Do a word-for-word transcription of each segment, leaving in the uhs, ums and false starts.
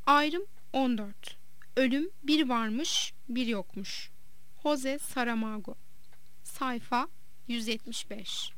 Ayrım on dört. Ölüm bir varmış, bir yokmuş. Jose Saramago. Sayfa yüz yetmiş beş.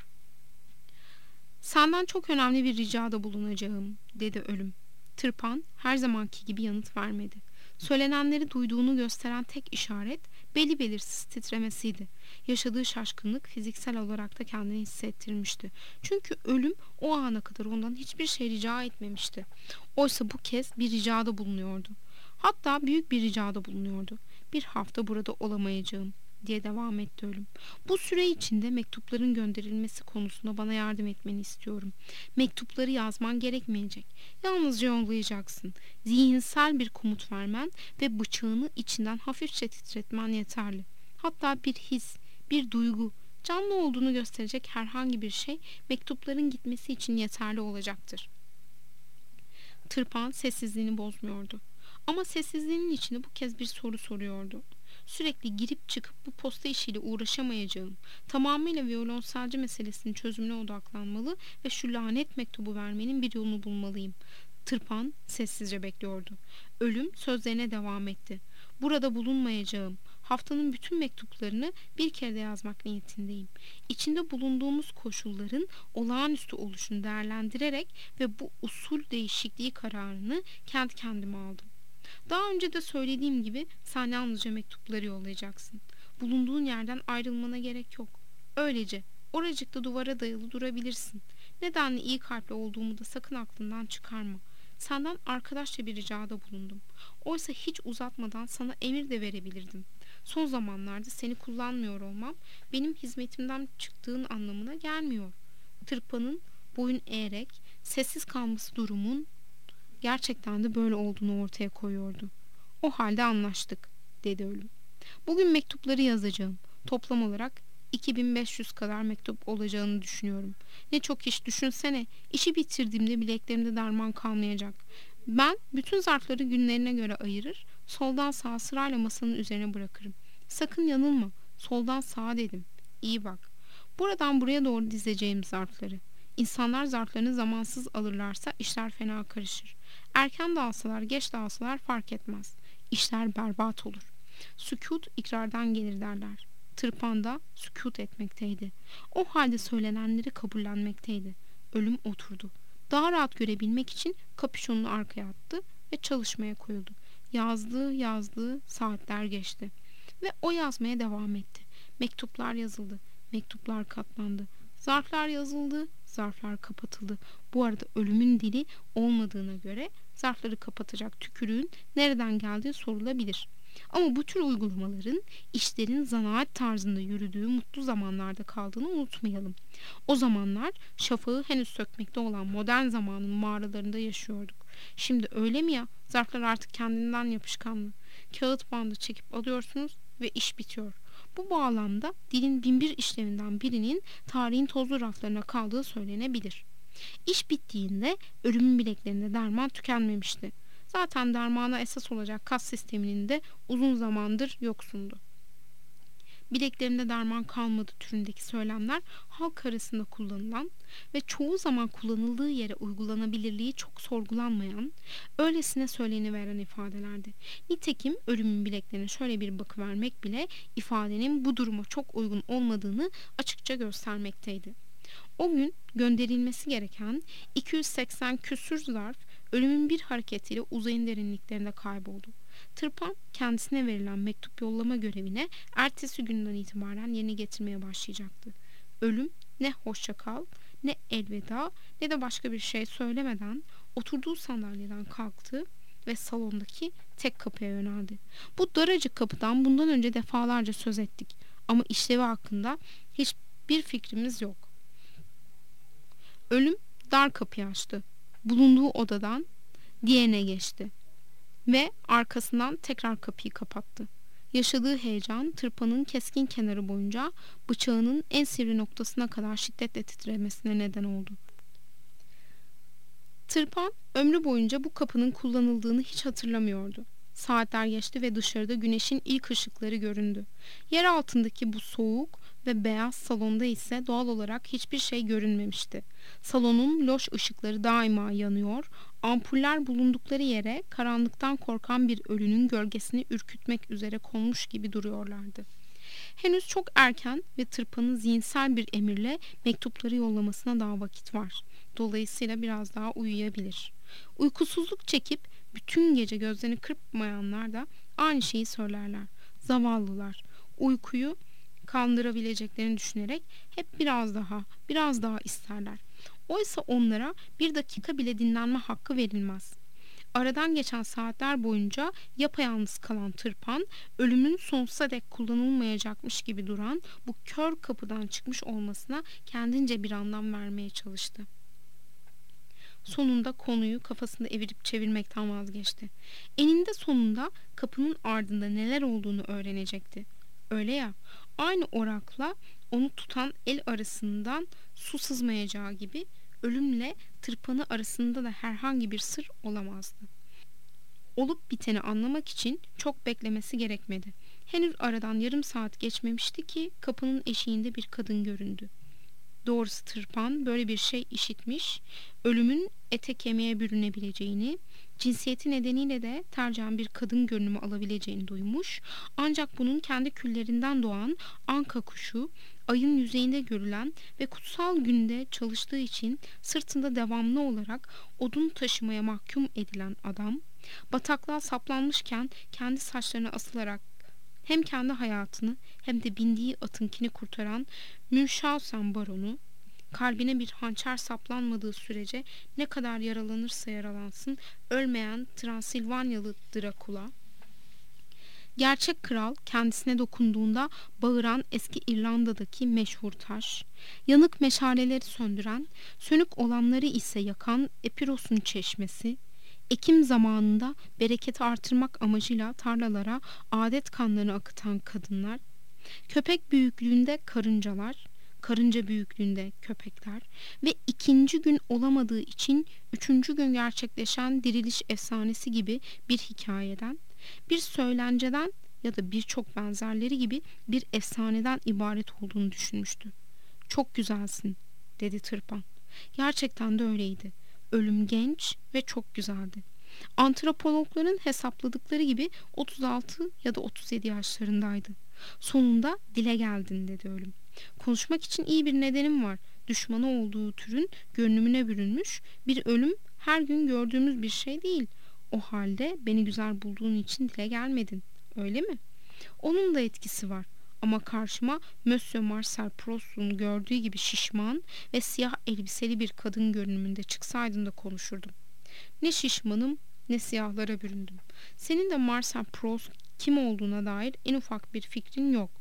Senden çok önemli bir ricada bulunacağım, dedi ölüm. Tırpan her zamanki gibi yanıt vermedi. Söylenenleri duyduğunu gösteren tek işaret belli belirsiz titremesiydi. Yaşadığı şaşkınlık fiziksel olarak da kendini hissettirmişti. Çünkü ölüm o ana kadar ondan hiçbir şey rica etmemişti. Oysa bu kez bir ricada bulunuyordu. Hatta büyük bir ricada bulunuyordu. Bir hafta burada olamayacağım, diye devam etti ölüm. Bu süre içinde mektupların gönderilmesi konusunda bana yardım etmeni istiyorum. Mektupları yazman gerekmeyecek. Yalnızca yollayacaksın. Zihinsel bir komut vermen ve bıçağını içinden hafifçe titretmen yeterli. Hatta bir his, bir duygu, canlı olduğunu gösterecek herhangi bir şey mektupların gitmesi için yeterli olacaktır. Tırpan sessizliğini bozmuyordu. Ama sessizliğinin içinde bu kez bir soru soruyordu. Sürekli girip çıkıp bu posta işiyle uğraşamayacağım. Tamamıyla violonselci meselesinin çözümüne odaklanmalı ve şu lanet mektubu vermenin bir yolunu bulmalıyım. Tırpan sessizce bekliyordu. Ölüm sözlerine devam etti. Burada bulunmayacağım. Haftanın bütün mektuplarını bir kere de yazmak niyetindeyim. İçinde bulunduğumuz koşulların olağanüstü oluşunu değerlendirerek ve bu usul değişikliği kararını kendi kendime aldım. Daha önce de söylediğim gibi sen yalnızca mektupları yollayacaksın. Bulunduğun yerden ayrılmana gerek yok. Öylece oracıkta duvara dayalı durabilirsin. Nedenle iyi kalpli olduğumu da sakın aklından çıkarma. Senden arkadaşça bir ricada bulundum. Oysa hiç uzatmadan sana emir de verebilirdim. Son zamanlarda seni kullanmıyor olmam benim hizmetimden çıktığın anlamına gelmiyor. Tırpanın boyun eğerek sessiz kalması durumun gerçekten de böyle olduğunu ortaya koyuyordu. O halde anlaştık, dedi ölüm. Bugün mektupları yazacağım. Toplam olarak iki bin beş yüz kadar mektup olacağını düşünüyorum. Ne çok iş, düşünsene. İşi bitirdiğimde bileklerimde derman kalmayacak. Ben bütün zarfları günlerine göre ayırır, soldan sağa sırayla masanın üzerine bırakırım. Sakın yanılma. Soldan sağa dedim. İyi bak. Buradan buraya doğru dizeceğim zarfları. İnsanlar zarflarını zamansız alırlarsa işler fena karışır. Erken de alsalar, geç de alsalar fark etmez. İşler berbat olur. Sükût ikrardan gelir derler. Tırpan da sükût etmekteydi. O halde söylenenleri kabullenmekteydi. Ölüm oturdu. Daha rahat görebilmek için kapüşonunu arkaya attı ve çalışmaya koyuldu. Yazdı, yazdı, saatler geçti. Ve o yazmaya devam etti. Mektuplar yazıldı, mektuplar katlandı. Zarflar yazıldı, zarflar kapatıldı. Bu arada ölümün dili olmadığına göre zarfları kapatacak tükürüğün nereden geldiği sorulabilir. Ama bu tür uygulamaların işlerin zanaat tarzında yürüdüğü mutlu zamanlarda kaldığını unutmayalım. O zamanlar şafağı henüz sökmekte olan modern zamanın mağaralarında yaşıyorduk. Şimdi öyle mi ya? Zarflar artık kendinden yapışkanlı. Kağıt bandı çekip alıyorsunuz ve iş bitiyor. Bu bağlamda dilin binbir işlevinden birinin tarihin tozlu raflarına kaldığı söylenebilir. İş bittiğinde ölümün bileklerinde derman tükenmemişti. Zaten dermana esas olacak kas sisteminin de uzun zamandır yoksundu. Bileklerinde derman kalmadı türündeki söylemler halk arasında kullanılan ve çoğu zaman kullanıldığı yere uygulanabilirliği çok sorgulanmayan, öylesine söyleniveren ifadelerdi. Nitekim ölümün bileklerine şöyle bir bakıvermek bile ifadenin bu duruma çok uygun olmadığını açıkça göstermekteydi. O gün gönderilmesi gereken iki yüz seksen küsür zarf ölümün bir hareketiyle uzayın derinliklerinde kayboldu. Tırpan kendisine verilen mektup yollama görevine ertesi günden itibaren yerine getirmeye başlayacaktı. Ölüm ne hoşça kal, ne elveda, ne de başka bir şey söylemeden oturduğu sandalyeden kalktı ve salondaki tek kapıya yöneldi. Bu daracık kapıdan bundan önce defalarca söz ettik ama işlevi hakkında hiçbir fikrimiz yok. Ölüm dar kapıyı açtı. Bulunduğu odadan diğerine geçti ve arkasından tekrar kapıyı kapattı. Yaşadığı heyecan tırpanın keskin kenarı boyunca bıçağının en sivri noktasına kadar şiddetle titremesine neden oldu. Tırpan ömrü boyunca bu kapının kullanıldığını hiç hatırlamıyordu. Saatler geçti ve dışarıda güneşin ilk ışıkları göründü. Yer altındaki bu soğuk, ve beyaz salonda ise doğal olarak hiçbir şey görünmemişti. Salonun loş ışıkları daima yanıyor, ampuller bulundukları yere karanlıktan korkan bir ölünün gölgesini ürkütmek üzere konmuş gibi duruyorlardı. Henüz çok erken ve Tırpan'ın zihinsel bir emirle mektupları yollamasına daha vakit var. Dolayısıyla biraz daha uyuyabilir. Uykusuzluk çekip bütün gece gözlerini kırpmayanlar da aynı şeyi söylerler. Zavallılar uykuyu kandırabileceklerini düşünerek hep biraz daha, biraz daha isterler. Oysa onlara bir dakika bile dinlenme hakkı verilmez. Aradan geçen saatler boyunca yapayalnız kalan Tırpan, ölümün sonsuza dek kullanılmayacakmış gibi duran bu kör kapıdan çıkmış olmasına kendince bir anlam vermeye çalıştı. Sonunda konuyu kafasında evirip çevirmekten vazgeçti. Eninde sonunda kapının ardında neler olduğunu öğrenecekti. Öyle ya, aynı orakla onu tutan el arasından su sızmayacağı gibi ölümle Tırpanı arasında da herhangi bir sır olamazdı. Olup biteni anlamak için çok beklemesi gerekmedi. Henüz aradan yarım saat geçmemişti ki kapının eşiğinde bir kadın göründü. Doğrusu Tırpan böyle bir şey işitmiş, ölümün ete kemiğe bürünebileceğini, cinsiyeti nedeniyle de tercihen bir kadın görünümü alabileceğini duymuş, ancak bunun kendi küllerinden doğan anka kuşu, ayın yüzeyinde görülen ve kutsal günde çalıştığı için sırtında devamlı olarak odun taşımaya mahkum edilen adam, bataklığa saplanmışken kendi saçlarına asılarak hem kendi hayatını hem de bindiği atınkini kurtaran Münchhausen baronu, kalbine bir hançer saplanmadığı sürece ne kadar yaralanırsa yaralansın ölmeyen Transilvanyalı Drakula, gerçek kral kendisine dokunduğunda bağıran eski İrlanda'daki meşhur taş, yanık meşaleleri söndüren, sönük olanları ise yakan Epiros'un çeşmesi, Ekim zamanında bereketi artırmak amacıyla tarlalara adet kanlarını akıtan kadınlar, köpek büyüklüğünde karıncalar, karınca büyüklüğünde köpekler ve ikinci gün olamadığı için üçüncü gün gerçekleşen diriliş efsanesi gibi bir hikayeden, bir söylenceden ya da birçok benzerleri gibi bir efsaneden ibaret olduğunu düşünmüştü. "Çok güzelsin," dedi Tırpan. Gerçekten de öyleydi. Ölüm genç ve çok güzeldi. Antropologların hesapladıkları gibi otuz altı ya da otuz yedi yaşlarındaydı. "Sonunda dile geldin," dedi ölüm. "Konuşmak için iyi bir nedenim var. Düşmanı olduğu türün görünümüne bürünmüş bir ölüm her gün gördüğümüz bir şey değil. O halde beni güzel bulduğun için dile gelmedin, öyle mi? Onun da etkisi var. Ama karşıma Monsieur Marcel Proust'un gördüğü gibi şişman ve siyah elbiseli bir kadın görünümünde çıksaydın da konuşurdum. Ne şişmanım ne siyahlara büründüm. Senin de Marcel Proust kim olduğuna dair en ufak bir fikrin yok.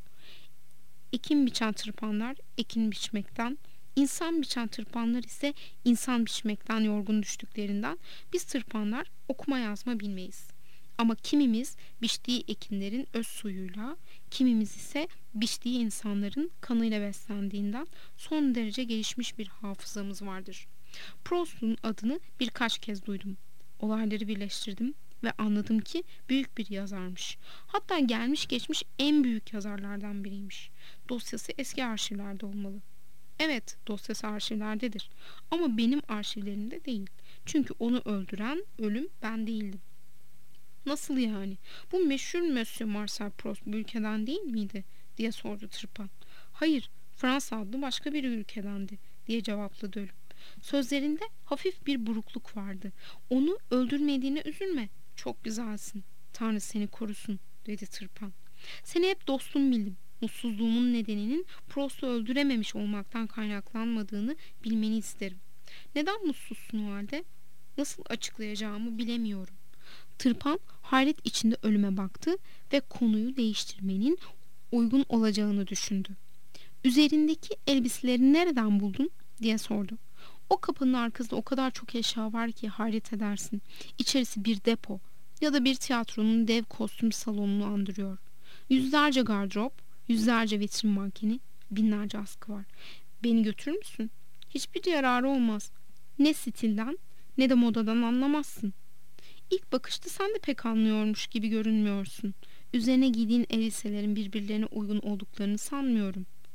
Ekin biçen tırpanlar ekin biçmekten, insan biçen tırpanlar ise insan biçmekten yorgun düştüklerinden biz tırpanlar okuma yazma bilmeyiz. Ama kimimiz biçtiği ekinlerin öz suyuyla, kimimiz ise biçtiği insanların kanıyla beslendiğinden son derece gelişmiş bir hafızamız vardır. Proust'un adını birkaç kez duydum. Olayları birleştirdim ve anladım ki büyük bir yazarmış. Hatta gelmiş geçmiş en büyük yazarlardan biriymiş. Dosyası eski arşivlerde olmalı. Evet, dosyası arşivlerdedir. Ama benim arşivlerimde değil. Çünkü onu öldüren ölüm ben değildim. Nasıl yani? Bu meşhur Monsieur Marcel Proust bu ülkeden değil miydi? Diye sordu Tırpan. Hayır, Fransa adlı başka bir ülkedendi diye cevapladı ölüm. Sözlerinde hafif bir burukluk vardı. Onu öldürmediğine üzülme. Çok güzelsin. Tanrı seni korusun, dedi Tırpan. Seni hep dostum bildim. Mutsuzluğumun nedeninin Proust'u öldürememiş olmaktan kaynaklanmadığını bilmeni isterim. Neden mutsuzsun o halde? Nasıl açıklayacağımı bilemiyorum. Tırpan hayret içinde ölüme baktı ve konuyu değiştirmenin uygun olacağını düşündü. Üzerindeki elbiseleri nereden buldun diye sordu. O kapının arkasında o kadar çok eşya var ki hayret edersin. İçerisi bir depo ya da bir tiyatronun dev kostüm salonunu andırıyor. Yüzlerce gardırop, yüzlerce vitrin mankeni, binlerce askı var. Beni götürür müsün? Hiçbir yararı olmaz. Ne stilden ne de modadan anlamazsın. İlk bakışta sen de pek anlıyormuş gibi görünmüyorsun. Üzerine giydiğin elbiselerin birbirlerine uygun olduklarını sanmıyorum.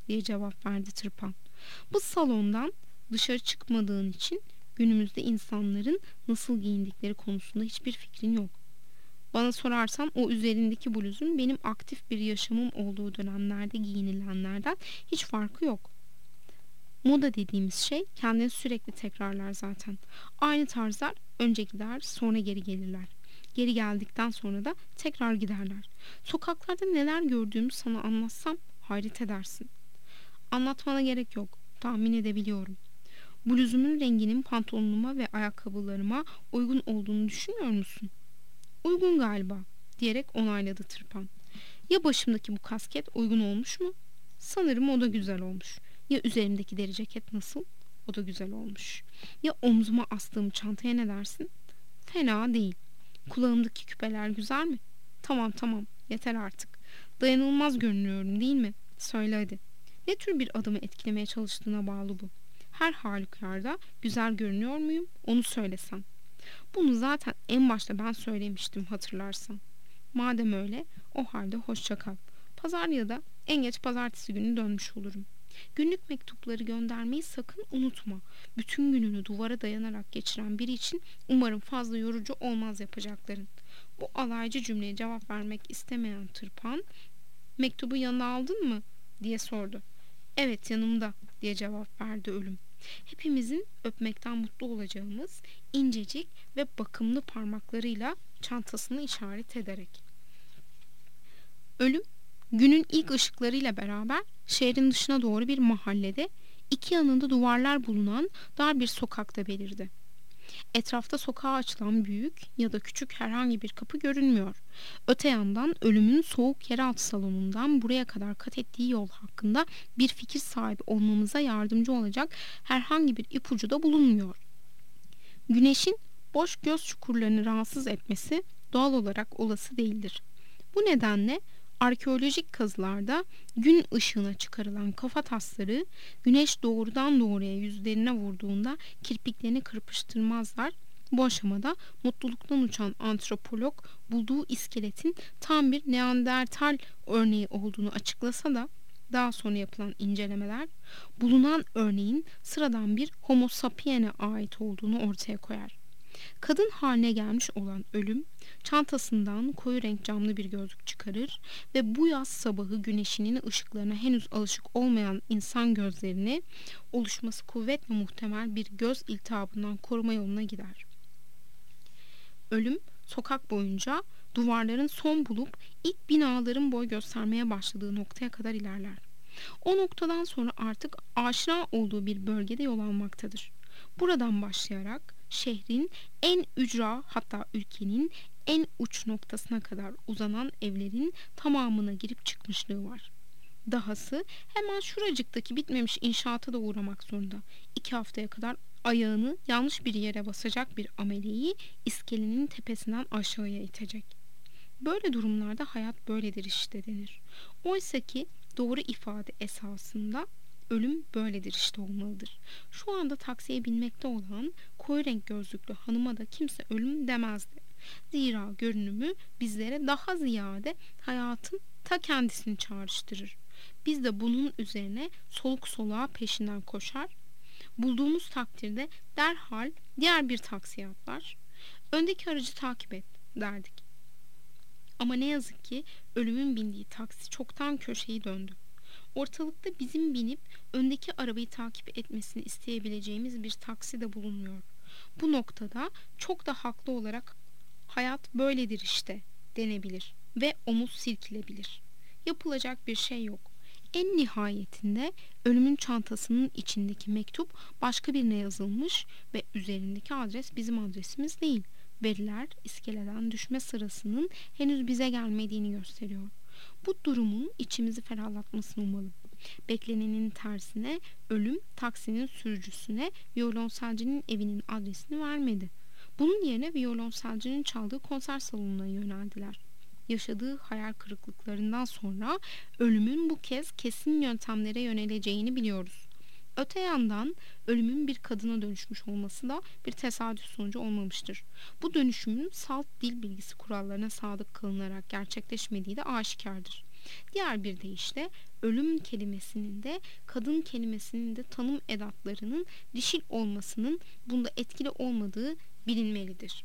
diye cevap verdi tırpan. Bu salondan dışarı çıkmadığın için günümüzde insanların nasıl giyindikleri konusunda hiçbir fikrin yok. Bana sorarsan o üzerindeki bluzun benim aktif bir yaşamım olduğu dönemlerde giyinilenlerden hiç farkı yok. Moda dediğimiz şey kendini sürekli tekrarlar zaten. Aynı tarzlar önce gider, sonra geri gelirler. Geri geldikten sonra da tekrar giderler. Sokaklarda neler gördüğümü sana anlatsam hayret edersin. Anlatmana gerek yok. Tahmin edebiliyorum. Bluzumun renginin pantolonuma ve ayakkabılarıma uygun olduğunu düşünüyor musun? Uygun galiba, diyerek onayladı tırpan. Ya başımdaki bu kasket uygun olmuş mu? Sanırım o da güzel olmuş. Ya üzerimdeki deri ceket nasıl? O da güzel olmuş. Ya omzuma astığım çantaya ne dersin? Fena değil. Kulağımdaki küpeler güzel mi? Tamam tamam, yeter artık. Dayanılmaz görünüyorum değil mi? Söyle hadi. Ne tür bir adamı etkilemeye çalıştığına bağlı bu. Her halükarda güzel görünüyor muyum? Onu söylesen. Bunu zaten en başta ben söylemiştim, hatırlarsan. Madem öyle, o halde hoşça kal. Pazar ya da en geç pazartesi günü dönmüş olurum. Günlük mektupları göndermeyi sakın unutma. Bütün gününü duvara dayanarak geçiren biri için umarım fazla yorucu olmaz yapacakların. Bu alaycı cümleye cevap vermek istemeyen tırpan, mektubu yanına aldın mı diye sordu. Evet, yanımda diye cevap verdi ölüm. Hepimizin öpmekten mutlu olacağımız incecik ve bakımlı parmaklarıyla çantasını işaret ederek. Ölüm günün ilk ışıklarıyla beraber şehrin dışına doğru bir mahallede, iki yanında duvarlar bulunan dar bir sokakta belirdi. Etrafta sokağa açılan büyük ya da küçük herhangi bir kapı görünmüyor. Öte yandan ölümün soğuk yeraltı salonundan buraya kadar kat ettiği yol hakkında bir fikir sahibi olmamıza yardımcı olacak herhangi bir ipucu da bulunmuyor. Güneşin boş göz çukurlarını rahatsız etmesi doğal olarak olası değildir. Bu nedenle arkeolojik kazılarda gün ışığına çıkarılan kafa tasları güneş doğrudan doğruya yüzlerine vurduğunda kirpiklerini kırpıştırmazlar. Bu aşamada mutluluktan uçan antropolog bulduğu iskeletin tam bir Neandertal örneği olduğunu açıklasa da daha sonra yapılan incelemeler bulunan örneğin sıradan bir Homo sapiens'e ait olduğunu ortaya koyar. Kadın haline gelmiş olan ölüm çantasından koyu renk camlı bir gözlük çıkarır ve bu yaz sabahı güneşinin ışıklarına henüz alışık olmayan insan gözlerini oluşması kuvvetle muhtemel bir göz iltihabından koruma yoluna gider. Ölüm sokak boyunca duvarların son bulup ilk binaların boy göstermeye başladığı noktaya kadar ilerler. O noktadan sonra artık aşina olduğu bir bölgede yol almaktadır. Buradan başlayarak şehrin en ücra, hatta ülkenin en uç noktasına kadar uzanan evlerin tamamına girip çıkmışlığı var. Dahası hemen şuracıktaki bitmemiş inşaata da uğramak zorunda. İki haftaya kadar ayağını yanlış bir yere basacak bir ameleyi iskelenin tepesinden aşağıya itecek. Böyle durumlarda hayat böyledir işte denir. Oysa ki doğru ifade esasında ölüm böyledir işte olmalıdır. Şu anda taksiye binmekte olan koyu renk gözlüklü hanıma da kimse ölüm demezdi. Zira görünümü bizlere daha ziyade hayatın ta kendisini çağrıştırır. Biz de bunun üzerine soluk soluğa peşinden koşar, bulduğumuz takdirde derhal diğer bir taksiye atlar, öndeki aracı takip et derdik. Ama ne yazık ki ölümün bindiği taksi çoktan köşeyi döndü. Ortalıkta bizim binip öndeki arabayı takip etmesini isteyebileceğimiz bir taksi de bulunmuyor. Bu noktada çok da haklı olarak hayat böyledir işte denebilir ve omuz silkilebilir. Yapılacak bir şey yok. En nihayetinde ölümün çantasının içindeki mektup başka birine yazılmış ve üzerindeki adres bizim adresimiz değil. Veriler iskeleden düşme sırasının henüz bize gelmediğini gösteriyor. Bu durumun içimizi ferahlatmasını umalım. Beklenenin tersine ölüm taksinin sürücüsüne violonselcinin evinin adresini vermedi. Bunun yerine violonselcinin çaldığı konser salonuna yöneldiler. Yaşadığı hayal kırıklıklarından sonra ölümün bu kez kesin yöntemlere yöneleceğini biliyoruz. Öte yandan ölümün bir kadına dönüşmüş olması da bir tesadüf sonucu olmamıştır. Bu dönüşümün salt dil bilgisi kurallarına sadık kılınarak gerçekleşmediği de aşikardır. Diğer bir deyişle ölüm kelimesinin de kadın kelimesinin de tanım edatlarının dişil olmasının bunda etkili olmadığı bilinmelidir.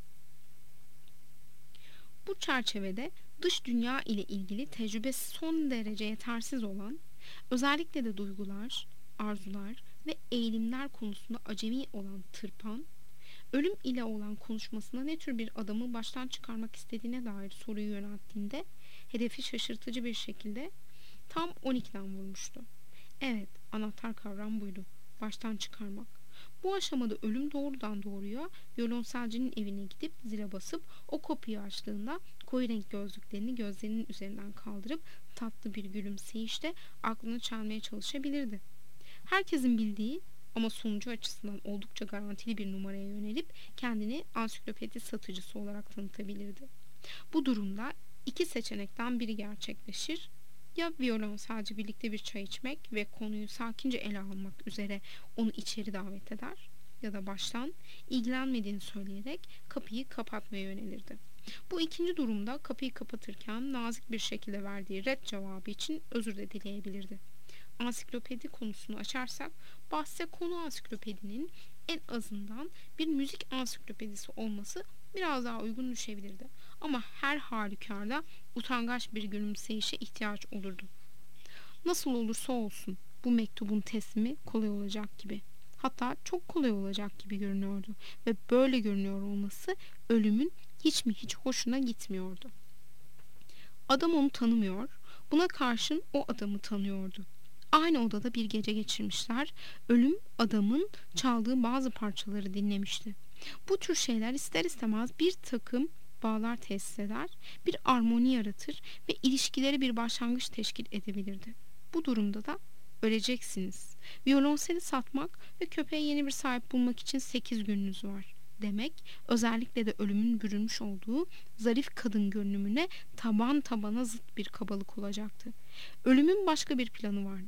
Bu çerçevede dış dünya ile ilgili tecrübesi son derece yetersiz olan, özellikle de duygular, arzular ve eğilimler konusunda acemi olan Tırpan, ölüm ile olan konuşmasına ne tür bir adamı baştan çıkarmak istediğine dair soruyu yönelttiğinde hedefi şaşırtıcı bir şekilde tam on ikiden vurmuştu. Evet, anahtar kavram buydu. Baştan çıkarmak. Bu aşamada ölüm doğrudan doğruya violonselcinin evine gidip zile basıp o kapıyı açtığında koyu renk gözlüklerini gözlerinin üzerinden kaldırıp tatlı bir gülümseyişle aklını çelmeye çalışabilirdi. Herkesin bildiği ama sonucu açısından oldukça garantili bir numaraya yönelip kendini ansiklopedi satıcısı olarak tanıtabilirdi. Bu durumda iki seçenekten biri gerçekleşir. Ya violonselci birlikte bir çay içmek ve konuyu sakince ele almak üzere onu içeri davet eder ya da baştan ilgilenmediğini söyleyerek kapıyı kapatmaya yönelirdi. Bu ikinci durumda kapıyı kapatırken nazik bir şekilde verdiği ret cevabı için özür de dileyebilirdi. Ansiklopedi konusunu açarsak bahse konu ansiklopedinin en azından bir müzik ansiklopedisi olması biraz daha uygun düşebilirdi. Ama her halükarda utangaç bir gülümseyişe ihtiyaç olurdu. Nasıl olursa olsun bu mektubun teslimi kolay olacak gibi. Hatta çok kolay olacak gibi görünüyordu ve böyle görünüyor olması ölümün hiç mi hiç hoşuna gitmiyordu. Adam onu tanımıyor, buna karşın o adamı tanıyordu. Aynı odada bir gece geçirmişler, ölüm adamın çaldığı bazı parçaları dinlemişti. Bu tür şeyler ister istemez bir takım bağlar tesis eder, bir armoni yaratır ve ilişkileri bir başlangıç teşkil edebilirdi. Bu durumda da öleceksiniz. Violonseli satmak ve köpeğe yeni bir sahip bulmak için sekiz gününüz var demek, özellikle de ölümün bürünmüş olduğu zarif kadın görünümüne taban tabana zıt bir kabalık olacaktı. Ölümün başka bir planı vardı.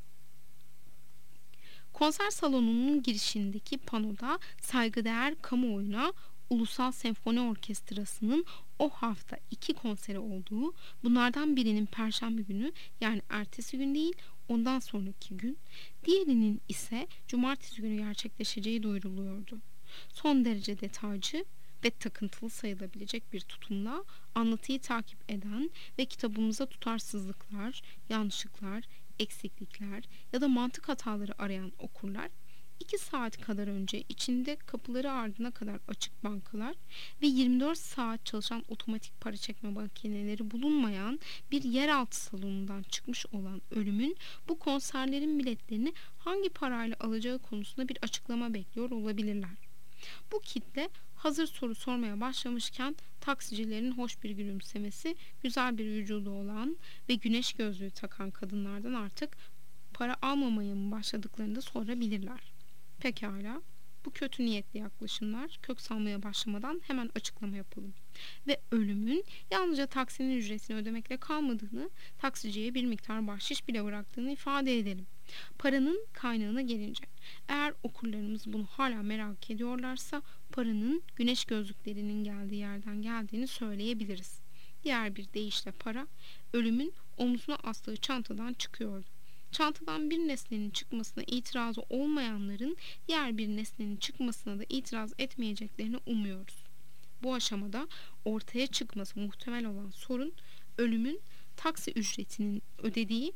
Konser salonunun girişindeki panoda saygıdeğer kamuoyuna Ulusal Senfoni Orkestrası'nın o hafta iki konseri olduğu, bunlardan birinin Perşembe günü, yani ertesi gün değil ondan sonraki gün, diğerinin ise Cumartesi günü gerçekleşeceği duyuruluyordu. Son derece detaycı ve takıntılı sayılabilecek bir tutumla anlatıyı takip eden ve kitabımıza tutarsızlıklar, yanlışlıklar, eksiklikler ya da mantık hataları arayan okurlar, iki saat kadar önce içinde kapıları ardına kadar açık bankalar ve yirmi dört saat çalışan otomatik para çekme makineleri bulunmayan bir yeraltı salonundan çıkmış olan ölümün bu konserlerin biletlerini hangi parayla alacağı konusunda bir açıklama bekliyor olabilirler. Bu kitle hazır soru sormaya başlamışken taksicilerin hoş bir gülümsemesi, güzel bir vücudu olan ve güneş gözlüğü takan kadınlardan artık para almamaya mı başladıklarını da sorabilirler. Pekala, bu kötü niyetli yaklaşımlar kök salmaya başlamadan hemen açıklama yapalım. Ve ölümün yalnızca taksinin ücretini ödemekle kalmadığını, taksiciye bir miktar bahşiş bile bıraktığını ifade edelim. Paranın kaynağına gelince, eğer okurlarımız bunu hala merak ediyorlarsa paranın güneş gözlüklerinin geldiği yerden geldiğini söyleyebiliriz. Diğer bir deyişle para, ölümün omzuna astığı çantadan çıkıyordu. Çantadan bir nesnenin çıkmasına itirazı olmayanların diğer bir nesnenin çıkmasına da itiraz etmeyeceklerini umuyoruz. Bu aşamada ortaya çıkması muhtemel olan sorun, ölümün taksi ücretinin ödediği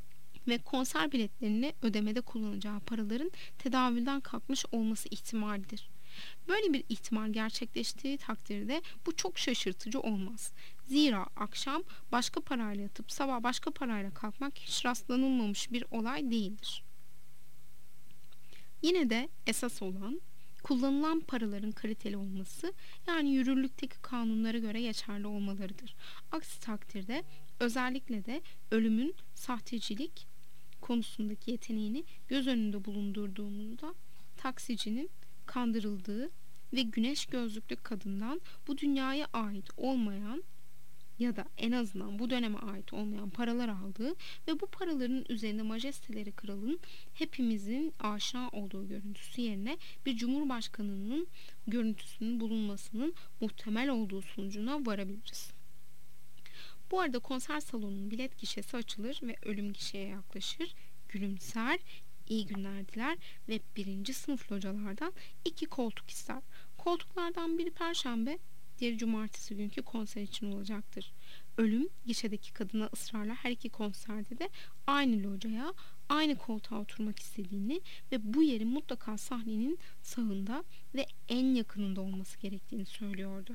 ve konser biletlerini ödemede kullanacağı paraların tedavülden kalkmış olması ihtimalidir. Böyle bir ihtimal gerçekleştiği takdirde bu çok şaşırtıcı olmaz. Zira akşam başka parayla yatıp sabah başka parayla kalkmak hiç rastlanılmamış bir olay değildir. Yine de esas olan kullanılan paraların kaliteli olması, yani yürürlükteki kanunlara göre geçerli olmalarıdır. Aksi takdirde özellikle de ölümün sahtecilik konusundaki yeteneğini göz önünde bulundurduğumuzda taksicinin kandırıldığı ve güneş gözlüklü kadından bu dünyaya ait olmayan ya da en azından bu döneme ait olmayan paralar aldığı ve bu paraların üzerinde majesteleri kralın hepimizin aşina olduğu görüntüsü yerine bir cumhurbaşkanının görüntüsünün bulunmasının muhtemel olduğu sonucuna varabiliriz. Bu arada konser salonunun bilet gişesi açılır ve ölüm gişeye yaklaşır, gülümser, iyi günler diler ve birinci sınıf localardan iki koltuk ister. Koltuklardan biri perşembe, diğeri cumartesi günkü konser için olacaktır. Ölüm gişedeki kadına ısrarla her iki konserde de aynı locaya, aynı koltuğa oturmak istediğini ve bu yerin mutlaka sahnenin sağında ve en yakınında olması gerektiğini söylüyordu.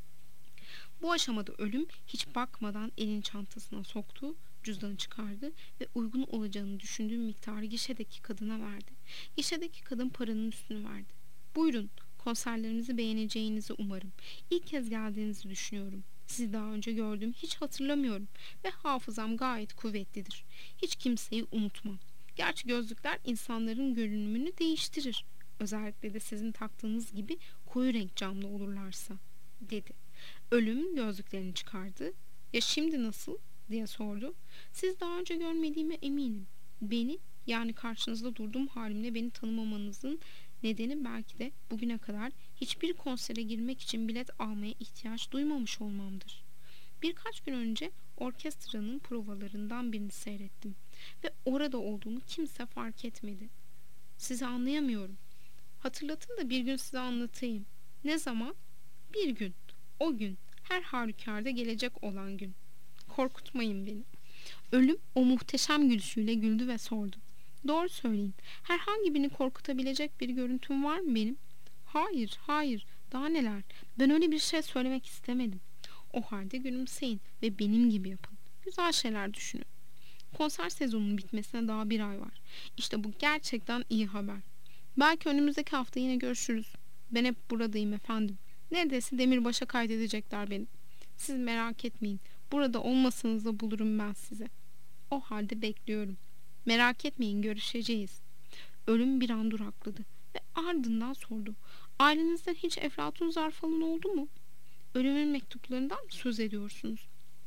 Bu aşamada ölüm hiç bakmadan elin çantasına soktu, cüzdanı çıkardı ve uygun olacağını düşündüğü miktarı gişedeki kadına verdi. Gişedeki kadın paranın üstünü verdi. Buyurun, konserlerimizi beğeneceğinizi umarım. İlk kez geldiğinizi düşünüyorum. Sizi daha önce gördüğüm hiç hatırlamıyorum ve hafızam gayet kuvvetlidir. Hiç kimseyi unutmam. Gerçi gözlükler insanların görünümünü değiştirir. Özellikle de sizin taktığınız gibi koyu renk camlı olurlarsa, dedi. Ölüm gözlüklerini çıkardı. Ya şimdi nasıl? Diye sordu. Siz daha önce görmediğime eminim. Beni, yani karşınızda durduğum halimle beni tanımamanızın nedeni belki de bugüne kadar hiçbir konsere girmek için bilet almaya ihtiyaç duymamış olmamdır. Birkaç gün önce orkestranın provalarından birini seyrettim ve orada olduğumu kimse fark etmedi. Sizi anlayamıyorum. Hatırlatın da bir gün size anlatayım. Ne zaman? Bir gün. O gün. Her halükarda gelecek olan gün. Korkutmayın beni. Ölüm o muhteşem gülüşüyle güldü ve sordu. Doğru söyleyin. Herhangi birini korkutabilecek bir görüntüm var mı benim? Hayır, hayır. Daha neler? Ben öyle bir şey söylemek istemedim. O halde gülümseyin ve benim gibi yapın. Güzel şeyler düşünün. Konser sezonunun bitmesine daha bir ay var. İşte bu gerçekten iyi haber. Belki önümüzdeki hafta yine görüşürüz. Ben hep buradayım efendim. Neredeyse Demirbaş'a kaydedecekler beni. Siz merak etmeyin. Burada olmasanız da bulurum ben sizi. O halde bekliyorum. Merak etmeyin, görüşeceğiz. Ölüm bir an durakladı ve ardından sordu. Ailenizden hiç eflatun zar falan oldu mu? Ölümün mektuplarından mı söz ediyorsunuz?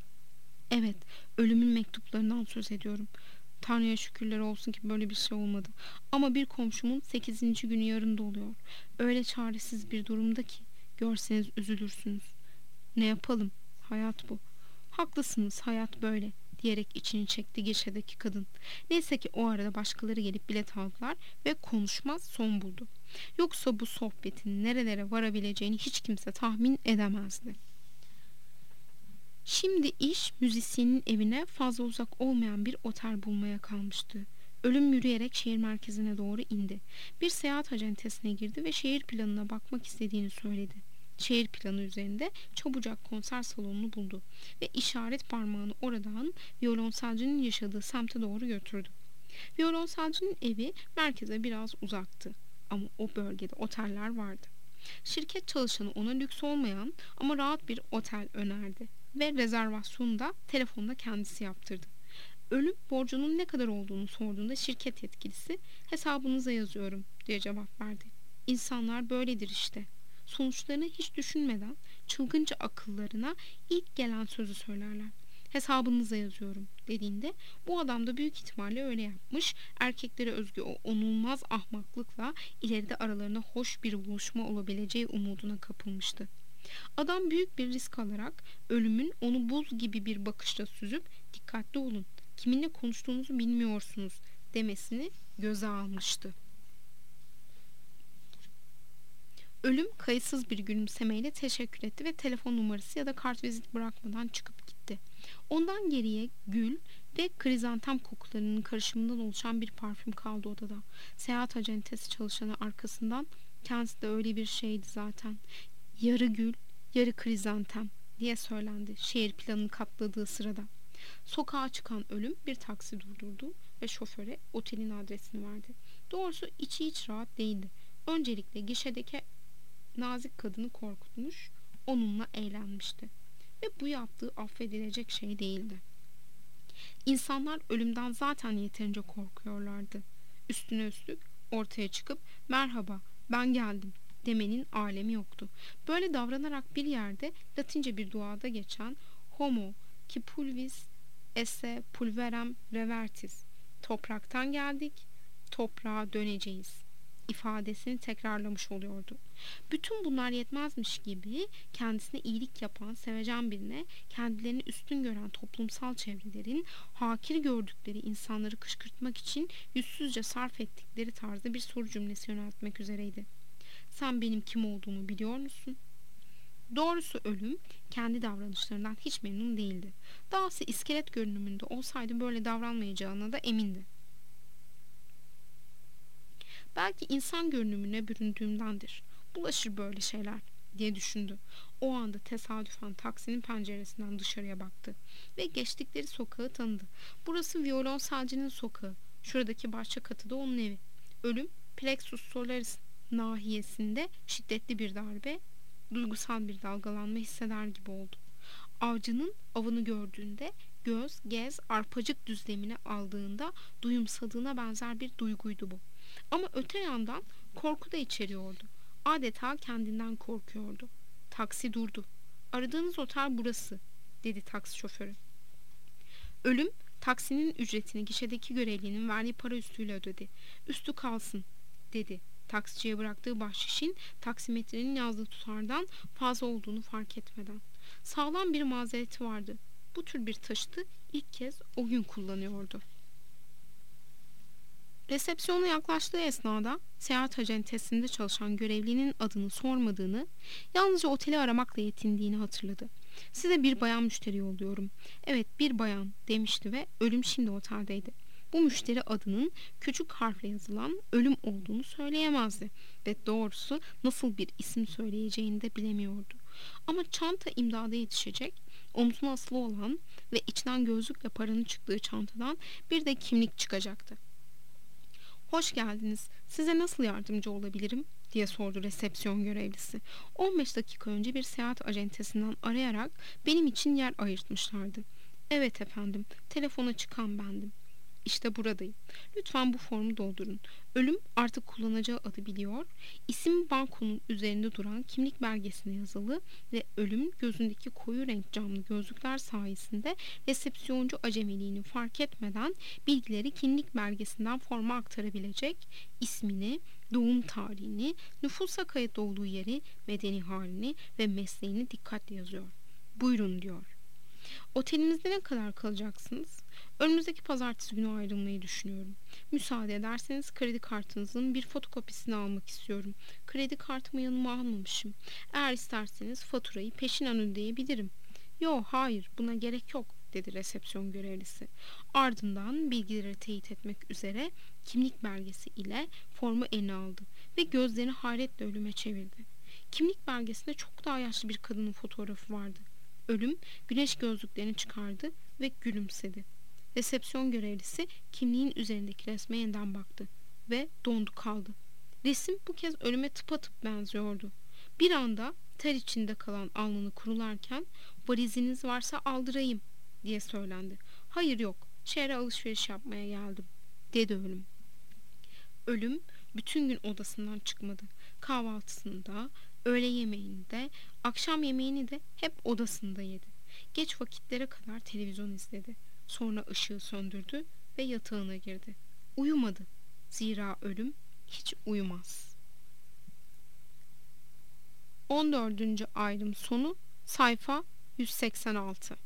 Evet, ölümün mektuplarından söz ediyorum. Tanrı'ya şükürler olsun ki böyle bir şey olmadı. Ama bir komşumun sekizinci günü yarın doluyor. Öyle çaresiz bir durumda ki görseniz üzülürsünüz. Ne yapalım? Hayat bu. Haklısınız, hayat böyle, diyerek içini çekti gişedeki kadın. Neyse ki o arada başkaları gelip bilet aldılar ve konuşma son buldu. Yoksa bu sohbetin nerelere varabileceğini hiç kimse tahmin edemezdi. Şimdi iş müzisyenin evine fazla uzak olmayan bir otel bulmaya kalmıştı. Ölüm yürüyerek şehir merkezine doğru indi. Bir seyahat acentesine girdi ve şehir planına bakmak istediğini söyledi. Şehir planı üzerinde çabucak konser salonunu buldu ve işaret parmağını oradan violonselcinin yaşadığı semte doğru götürdü. Violonselcinin evi merkeze biraz uzaktı ama o bölgede oteller vardı. Şirket çalışanı ona lüks olmayan ama rahat bir otel önerdi ve rezervasyonu da telefonda kendisi yaptırdı. Ölüm borcunun ne kadar olduğunu sorduğunda şirket yetkilisi hesabınıza yazıyorum diye cevap verdi. İnsanlar böyledir işte. Sonuçlarını hiç düşünmeden çılgınca akıllarına ilk gelen sözü söylerler. Hesabınıza yazıyorum dediğinde bu adam da büyük ihtimalle öyle yapmış. Erkeklere özgü o onulmaz ahmaklıkla ileride aralarında hoş bir buluşma olabileceği umuduna kapılmıştı. Adam büyük bir risk alarak ölümün onu buz gibi bir bakışla süzüp dikkatli olun, kiminle konuştuğunuzu bilmiyorsunuz demesini göze almıştı. Ölüm kayıtsız bir gülümsemeyle teşekkür etti ve telefon numarası ya da kartvizit bırakmadan çıkıp gitti. Ondan geriye gül ve krizantem kokularının karışımından oluşan bir parfüm kaldı odada. Seyahat acentesi çalışanı arkasından, kendisi de öyle bir şeydi zaten. Yarı gül, yarı krizantem diye söylendi şehir planını katladığı sırada. Sokağa çıkan ölüm bir taksi durdurdu ve şoföre otelin adresini verdi. Doğrusu içi hiç rahat değildi. Öncelikle gişedeki nazik kadını korkutmuş, onunla eğlenmişti. Ve bu yaptığı affedilecek şey değildi. İnsanlar ölümden zaten yeterince korkuyorlardı. Üstüne üstlük ortaya çıkıp merhaba ben geldim demenin alemi yoktu. Böyle davranarak bir yerde Latince bir duada geçen homo qui pulvis esse pulverem revertis, topraktan geldik, toprağa döneceğiz ifadesini tekrarlamış oluyordu. Bütün bunlar yetmezmiş gibi kendisine iyilik yapan sevecen birine kendilerini üstün gören toplumsal çevrelerin hakir gördükleri insanları kışkırtmak için yüzsüzce sarf ettikleri tarzda bir soru cümlesi yöneltmek üzereydi. Sen benim kim olduğumu biliyor musun? Doğrusu ölüm kendi davranışlarından hiç memnun değildi. Dahası iskelet görünümünde olsaydı böyle davranmayacağına da emindi. Belki insan görünümüne büründüğümdendir. Bulaşır böyle şeyler diye düşündü. O anda tesadüfen taksinin penceresinden dışarıya baktı ve geçtikleri sokağı tanıdı. Burası violonselcinin sokağı. Şuradaki bahçe katı da onun evi. Ölüm plexus solaris nahiyesinde şiddetli bir darbe, duygusal bir dalgalanma hisseder gibi oldu. Avcının avını gördüğünde göz, gez, arpacık düzlemini aldığında duyumsadığına benzer bir duyguydu bu. Ama öte yandan korku da içeriyordu. Adeta kendinden korkuyordu. Taksi durdu. Aradığınız otel burası, dedi taksi şoförü. Ölüm taksinin ücretini gişedeki görevlinin verdiği para üstüyle ödedi. Üstü kalsın, dedi. Taksiciye bıraktığı bahşişin taksimetrenin yazdığı tutardan fazla olduğunu fark etmeden. Sağlam bir mazereti vardı. Bu tür bir taşıtı ilk kez o gün kullanıyordu. Resepsiyona yaklaştığı esnada seyahat acentesinde çalışan görevlinin adını sormadığını, yalnızca oteli aramakla yetindiğini hatırladı. Size bir bayan müşteri yolluyorum. Evet, bir bayan, demişti ve ölüm şimdi oteldeydi. Bu müşteri adının küçük harfle yazılan ölüm olduğunu söyleyemezdi ve doğrusu nasıl bir isim söyleyeceğini de bilemiyordu. Ama çanta imdada yetişecek, omzuna asılı olan ve içinden gözlükle paranın çıktığı çantadan bir de kimlik çıkacaktı. Hoş geldiniz. Size nasıl yardımcı olabilirim? Diye sordu resepsiyon görevlisi. on beş dakika önce bir seyahat acentesinden arayarak benim için yer ayırtmışlardı. Evet efendim. Telefona çıkan bendim. İşte buradayım. Lütfen bu formu doldurun. Ölüm artık kullanacağı adı biliyor. İsim bankonun üzerinde duran kimlik belgesine yazılı ve ölüm gözündeki koyu renk camlı gözlükler sayesinde resepsiyoncu acemiliğini fark etmeden bilgileri kimlik belgesinden forma aktarabilecek, ismini, doğum tarihini, nüfusa kayıtlı olduğu yeri, medeni halini ve mesleğini dikkatle yazıyor. Buyurun diyor. Otelimizde ne kadar kalacaksınız? Önümüzdeki pazartesi günü ayrılmayı düşünüyorum. Müsaade ederseniz kredi kartınızın bir fotokopisini almak istiyorum. Kredi kartımı yanıma almamışım. Eğer isterseniz faturayı peşinen ödeyebilirim. Yo, hayır, buna gerek yok, dedi resepsiyon görevlisi. Ardından bilgileri teyit etmek üzere kimlik belgesi ile formu eline aldı ve gözlerini hayretle ölüme çevirdi. Kimlik belgesinde çok daha yaşlı bir kadının fotoğrafı vardı. Ölüm güneş gözlüklerini çıkardı ve gülümsedi. Resepsiyon görevlisi kimliğin üzerindeki resme yeniden baktı ve dondu kaldı. Resim bu kez ölüme tıpatıp benziyordu. Bir anda ter içinde kalan alnını kurularken valiziniz varsa aldırayım diye söylendi. Hayır yok, şehre alışveriş yapmaya geldim, dedi ölüm. Ölüm bütün gün odasından çıkmadı. Kahvaltısında, öğle yemeğini de, akşam yemeğini de hep odasında yedi. Geç vakitlere kadar televizyon izledi. Sonra ışığı söndürdü ve yatağına girdi. Uyumadı. Zira ölüm hiç uyumaz. on dördüncü ayrım sonu, sayfa yüz seksen altı.